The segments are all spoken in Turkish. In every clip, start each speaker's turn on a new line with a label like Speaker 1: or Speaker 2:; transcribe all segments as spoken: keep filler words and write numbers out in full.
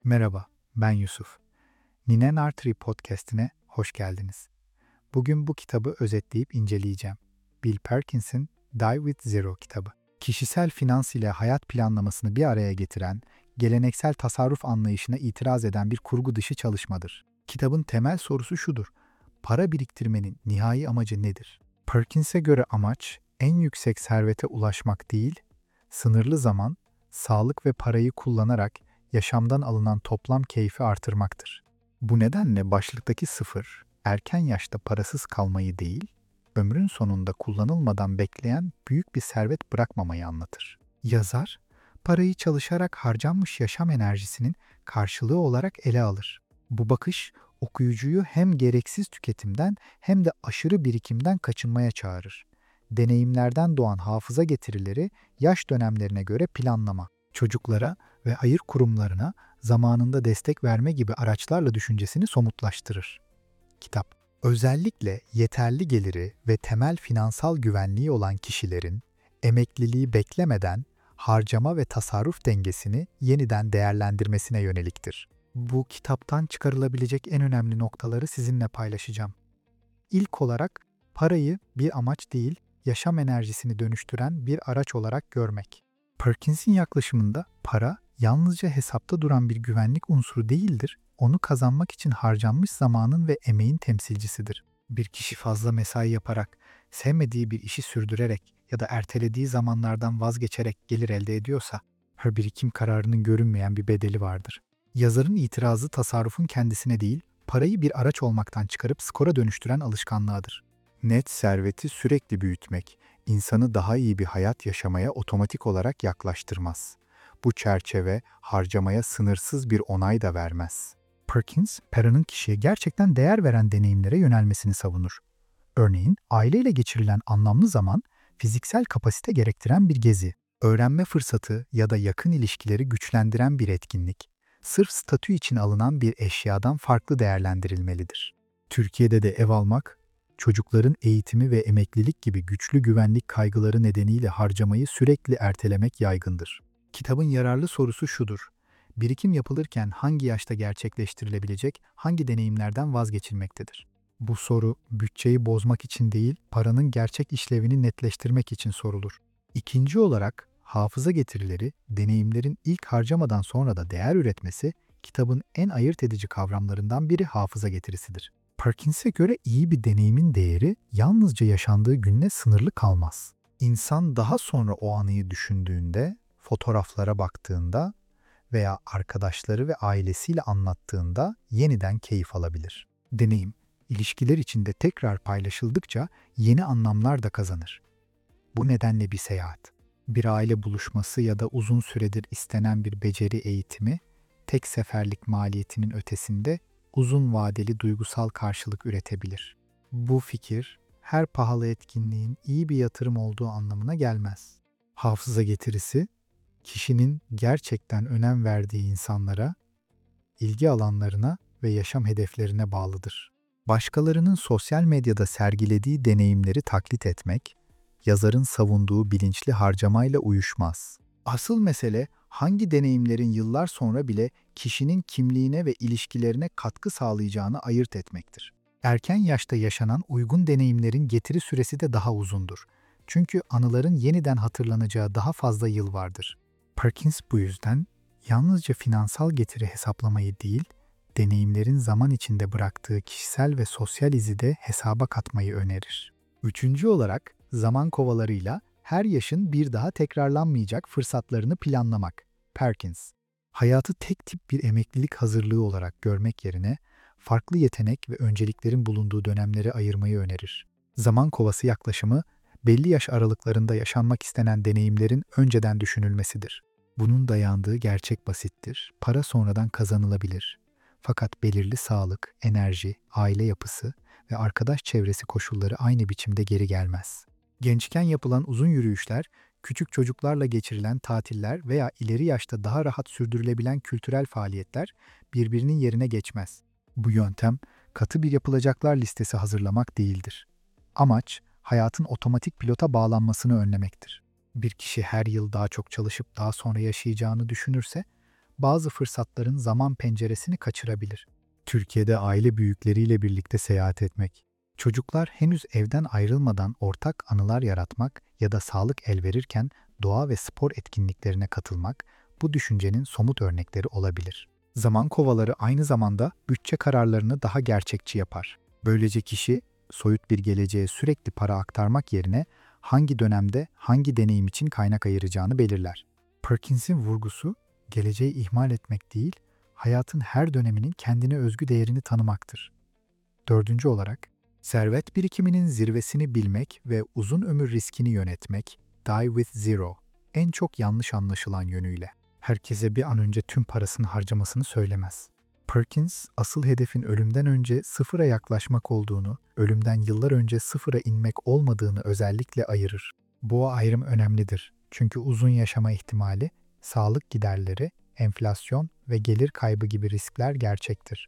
Speaker 1: Merhaba, ben Yusuf. Ninen Artery Podcast'ine hoş geldiniz. Bugün bu kitabı özetleyip inceleyeceğim. Bill Perkins'in Die with Zero kitabı. Kişisel finans ile hayat planlamasını bir araya getiren, geleneksel tasarruf anlayışına itiraz eden bir kurgu dışı çalışmadır. Kitabın temel sorusu şudur: para biriktirmenin nihai amacı nedir? Perkins'e göre amaç, en yüksek servete ulaşmak değil, sınırlı zaman, sağlık ve parayı kullanarak yaşamdan alınan toplam keyfi artırmaktır. Bu nedenle başlıktaki sıfır, erken yaşta parasız kalmayı değil, ömrün sonunda kullanılmadan bekleyen büyük bir servet bırakmamayı anlatır. Yazar, parayı çalışarak harcanmış yaşam enerjisinin karşılığı olarak ele alır. Bu bakış, okuyucuyu hem gereksiz tüketimden hem de aşırı birikimden kaçınmaya çağırır. Deneyimlerden doğan hafıza getirileri yaş dönemlerine göre planlama, çocuklara ve hayır kurumlarına zamanında destek verme gibi araçlarla düşüncesini somutlaştırır. Kitap, özellikle yeterli geliri ve temel finansal güvenliği olan kişilerin emekliliği beklemeden harcama ve tasarruf dengesini yeniden değerlendirmesine yöneliktir. Bu kitaptan çıkarılabilecek en önemli noktaları sizinle paylaşacağım. İlk olarak parayı bir amaç değil, yaşam enerjisini dönüştüren bir araç olarak görmek. Perkins'in yaklaşımında para yalnızca hesapta duran bir güvenlik unsuru değildir, onu kazanmak için harcanmış zamanın ve emeğin temsilcisidir. Bir kişi fazla mesai yaparak, sevmediği bir işi sürdürerek ya da ertelediği zamanlardan vazgeçerek gelir elde ediyorsa, her birikim kararının görünmeyen bir bedeli vardır. Yazarın itirazı tasarrufun kendisine değil, parayı bir araç olmaktan çıkarıp skora dönüştüren alışkanlığıdır. Net serveti sürekli büyütmek, insanı daha iyi bir hayat yaşamaya otomatik olarak yaklaştırmaz. Bu çerçeve harcamaya sınırsız bir onay da vermez. Perkins, paranın kişiye gerçekten değer veren deneyimlere yönelmesini savunur. Örneğin, aileyle geçirilen anlamlı zaman, fiziksel kapasite gerektiren bir gezi, öğrenme fırsatı ya da yakın ilişkileri güçlendiren bir etkinlik, sırf statü için alınan bir eşyadan farklı değerlendirilmelidir. Türkiye'de de ev almak, çocukların eğitimi ve emeklilik gibi güçlü güvenlik kaygıları nedeniyle harcamayı sürekli ertelemek yaygındır. Kitabın yararlı sorusu şudur: birikim yapılırken hangi yaşta gerçekleştirilebilecek, hangi deneyimlerden vazgeçilmektedir? Bu soru, bütçeyi bozmak için değil, paranın gerçek işlevini netleştirmek için sorulur. İkinci olarak, hafıza getirileri, deneyimlerin ilk harcamadan sonra da değer üretmesi, kitabın en ayırt edici kavramlarından biri hafıza getirisidir. Perkins'e göre iyi bir deneyimin değeri yalnızca yaşandığı günle sınırlı kalmaz. İnsan daha sonra o anıyı düşündüğünde, fotoğraflara baktığında veya arkadaşları ve ailesiyle anlattığında yeniden keyif alabilir. Deneyim, ilişkiler içinde tekrar paylaşıldıkça yeni anlamlar da kazanır. Bu nedenle bir seyahat, bir aile buluşması ya da uzun süredir istenen bir beceri eğitimi, tek seferlik maliyetinin ötesinde uzun vadeli duygusal karşılık üretebilir. Bu fikir, her pahalı etkinliğin iyi bir yatırım olduğu anlamına gelmez. Hafıza getirisi, kişinin gerçekten önem verdiği insanlara, ilgi alanlarına ve yaşam hedeflerine bağlıdır. Başkalarının sosyal medyada sergilediği deneyimleri taklit etmek, yazarın savunduğu bilinçli harcamayla uyuşmaz. Asıl mesele, hangi deneyimlerin yıllar sonra bile kişinin kimliğine ve ilişkilerine katkı sağlayacağını ayırt etmektir. Erken yaşta yaşanan uygun deneyimlerin getiri süresi de daha uzundur. Çünkü anıların yeniden hatırlanacağı daha fazla yıl vardır. Perkins bu yüzden yalnızca finansal getiri hesaplamayı değil, deneyimlerin zaman içinde bıraktığı kişisel ve sosyal izi de hesaba katmayı önerir. Üçüncü olarak, zaman kovalarıyla her yaşın bir daha tekrarlanmayacak fırsatlarını planlamak. Perkins, hayatı tek tip bir emeklilik hazırlığı olarak görmek yerine farklı yetenek ve önceliklerin bulunduğu dönemleri ayırmayı önerir. Zaman kovası yaklaşımı, belli yaş aralıklarında yaşanmak istenen deneyimlerin önceden düşünülmesidir. Bunun dayandığı gerçek basittir. Para sonradan kazanılabilir. Fakat belirli sağlık, enerji, aile yapısı ve arkadaş çevresi koşulları aynı biçimde geri gelmez. Gençken yapılan uzun yürüyüşler, küçük çocuklarla geçirilen tatiller veya ileri yaşta daha rahat sürdürülebilen kültürel faaliyetler birbirinin yerine geçmez. Bu yöntem, katı bir yapılacaklar listesi hazırlamak değildir. Amaç, hayatın otomatik pilota bağlanmasını önlemektir. Bir kişi her yıl daha çok çalışıp daha sonra yaşayacağını düşünürse, bazı fırsatların zaman penceresini kaçırabilir. Türkiye'de aile büyükleriyle birlikte seyahat etmek, çocuklar henüz evden ayrılmadan ortak anılar yaratmak ya da sağlık el verirken doğa ve spor etkinliklerine katılmak bu düşüncenin somut örnekleri olabilir. Zaman kovaları aynı zamanda bütçe kararlarını daha gerçekçi yapar. Böylece kişi soyut bir geleceğe sürekli para aktarmak yerine hangi dönemde hangi deneyim için kaynak ayıracağını belirler. Perkins'in vurgusu geleceği ihmal etmek değil, hayatın her döneminin kendine özgü değerini tanımaktır. Dördüncü olarak, servet birikiminin zirvesini bilmek ve uzun ömür riskini yönetmek, die with zero, en çok yanlış anlaşılan yönüyle. Herkese bir an önce tüm parasını harcamasını söylemez. Perkins, asıl hedefin ölümden önce sıfıra yaklaşmak olduğunu, ölümden yıllar önce sıfıra inmek olmadığını özellikle ayırır. Bu ayrım önemlidir. Çünkü uzun yaşama ihtimali, sağlık giderleri, enflasyon ve gelir kaybı gibi riskler gerçektir.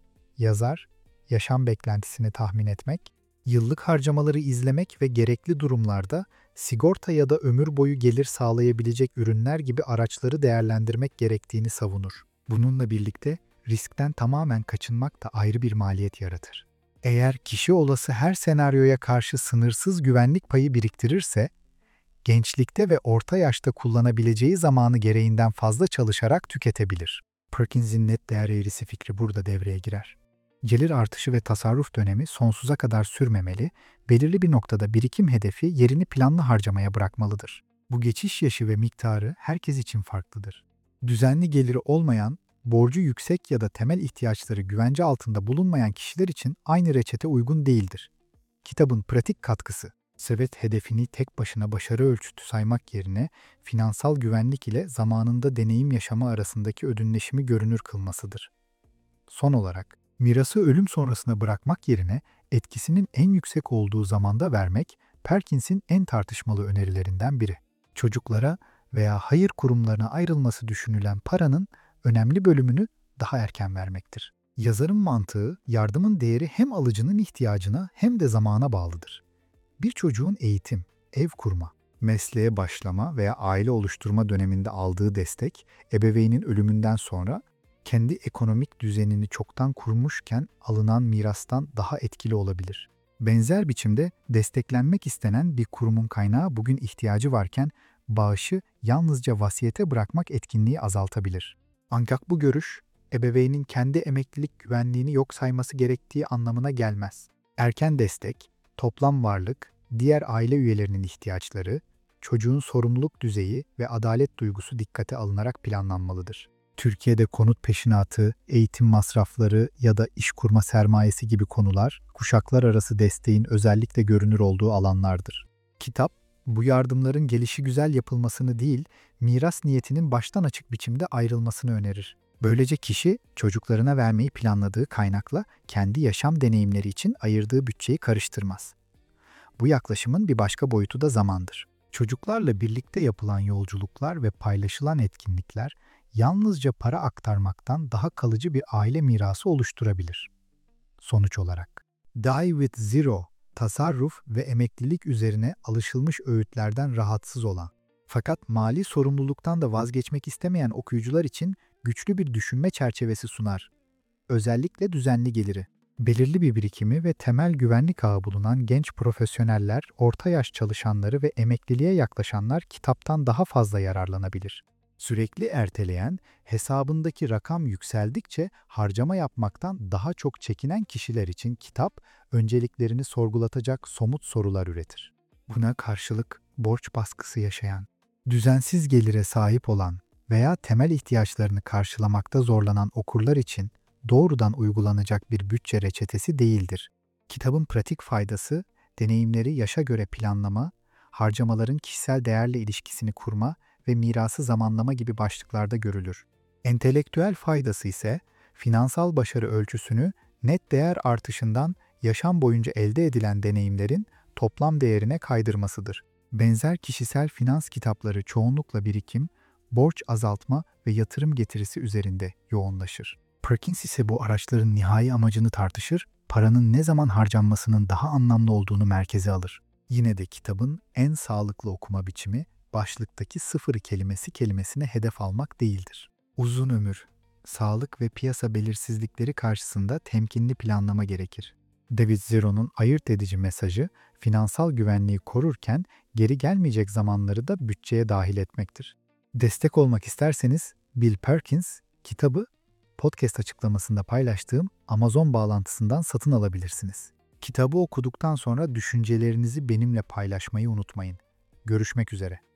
Speaker 1: Yazar, yaşam beklentisini tahmin etmek, yıllık harcamaları izlemek ve gerekli durumlarda sigorta ya da ömür boyu gelir sağlayabilecek ürünler gibi araçları değerlendirmek gerektiğini savunur. Bununla birlikte riskten tamamen kaçınmak da ayrı bir maliyet yaratır. Eğer kişi olası her senaryoya karşı sınırsız güvenlik payı biriktirirse, gençlikte ve orta yaşta kullanabileceği zamanı gereğinden fazla çalışarak tüketebilir. Perkins'in net değer eğrisi fikri burada devreye girer. Gelir artışı ve tasarruf dönemi sonsuza kadar sürmemeli, belirli bir noktada birikim hedefi yerini planlı harcamaya bırakmalıdır. Bu geçiş yaşı ve miktarı herkes için farklıdır. Düzenli geliri olmayan, borcu yüksek ya da temel ihtiyaçları güvence altında bulunmayan kişiler için aynı reçete uygun değildir. Kitabın pratik katkısı, servet hedefini tek başına başarı ölçütü saymak yerine finansal güvenlik ile zamanında deneyim yaşama arasındaki ödünleşimi görünür kılmasıdır. Son olarak, mirası ölüm sonrasına bırakmak yerine etkisinin en yüksek olduğu zamanda vermek, Perkins'in en tartışmalı önerilerinden biri. Çocuklara veya hayır kurumlarına ayrılması düşünülen paranın önemli bölümünü daha erken vermektir. Yazarın mantığı, yardımın değeri hem alıcının ihtiyacına hem de zamana bağlıdır. Bir çocuğun eğitim, ev kurma, mesleğe başlama veya aile oluşturma döneminde aldığı destek, ebeveynin ölümünden sonra kendi ekonomik düzenini çoktan kurmuşken alınan mirastan daha etkili olabilir. Benzer biçimde desteklenmek istenen bir kurumun kaynağı bugün ihtiyacı varken bağışı yalnızca vasiyete bırakmak etkinliği azaltabilir. Ancak bu görüş, ebeveynin kendi emeklilik güvenliğini yok sayması gerektiği anlamına gelmez. Erken destek, toplam varlık, diğer aile üyelerinin ihtiyaçları, çocuğun sorumluluk düzeyi ve adalet duygusu dikkate alınarak planlanmalıdır. Türkiye'de konut peşinatı, eğitim masrafları ya da iş kurma sermayesi gibi konular, kuşaklar arası desteğin özellikle görünür olduğu alanlardır. Kitap, bu yardımların gelişigüzel yapılmasını değil, miras niyetinin baştan açık biçimde ayrılmasını önerir. Böylece kişi, çocuklarına vermeyi planladığı kaynakla kendi yaşam deneyimleri için ayırdığı bütçeyi karıştırmaz. Bu yaklaşımın bir başka boyutu da zamandır. Çocuklarla birlikte yapılan yolculuklar ve paylaşılan etkinlikler, yalnızca para aktarmaktan daha kalıcı bir aile mirası oluşturabilir. Sonuç olarak, Die with Zero, tasarruf ve emeklilik üzerine alışılmış öğütlerden rahatsız olan, fakat mali sorumluluktan da vazgeçmek istemeyen okuyucular için güçlü bir düşünme çerçevesi sunar. Özellikle düzenli geliri, belirli bir birikimi ve temel güvenlik ağı bulunan genç profesyoneller, orta yaş çalışanları ve emekliliğe yaklaşanlar kitaptan daha fazla yararlanabilir. Sürekli erteleyen, hesabındaki rakam yükseldikçe harcama yapmaktan daha çok çekinen kişiler için kitap, önceliklerini sorgulatacak somut sorular üretir. Buna karşılık borç baskısı yaşayan, düzensiz gelire sahip olan veya temel ihtiyaçlarını karşılamakta zorlanan okurlar için doğrudan uygulanacak bir bütçe reçetesi değildir. Kitabın pratik faydası, deneyimleri yaşa göre planlama, harcamaların kişisel değerle ilişkisini kurma ve mirası zamanlama gibi başlıklarda görülür. Entelektüel faydası ise finansal başarı ölçüsünü net değer artışından yaşam boyunca elde edilen deneyimlerin toplam değerine kaydırmasıdır. Benzer kişisel finans kitapları çoğunlukla birikim, borç azaltma ve yatırım getirisi üzerinde yoğunlaşır. Perkins ise bu araçların nihai amacını tartışır, paranın ne zaman harcanmasının daha anlamlı olduğunu merkeze alır. Yine de kitabın en sağlıklı okuma biçimi, başlıktaki sıfır kelimesi kelimesine hedef almak değildir. Uzun ömür, sağlık ve piyasa belirsizlikleri karşısında temkinli planlama gerekir. David Zero'nun ayırt edici mesajı, finansal güvenliği korurken geri gelmeyecek zamanları da bütçeye dahil etmektir. Destek olmak isterseniz Bill Perkins kitabı podcast açıklamasında paylaştığım Amazon bağlantısından satın alabilirsiniz. Kitabı okuduktan sonra düşüncelerinizi benimle paylaşmayı unutmayın. Görüşmek üzere.